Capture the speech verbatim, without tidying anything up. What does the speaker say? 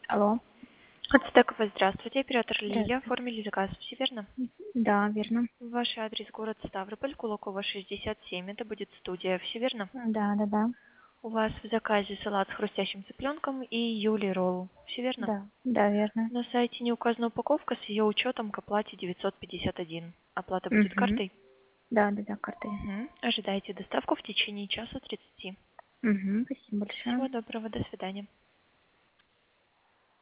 Алло. Ацтекова, здравствуйте. Оператор Лилия. Здравствуйте. Оформили заказ, все верно? Мгм. Да, верно. Ваш адрес город Ставрополь, Кулакова, шестьдесят семь. Это будет студия, все верно? Да-да-да. У вас в заказе салат с хрустящим цыпленком и Юли ролл, все верно? Да, да, верно. На сайте не указана упаковка с ее учетом к оплате девятьсот пятьдесят один. Оплата будет Угу. картой? Да-да-да, картой. Угу. Ожидайте доставку в течение часа тридцати. Угу. Спасибо Всего большое. доброго, до свидания.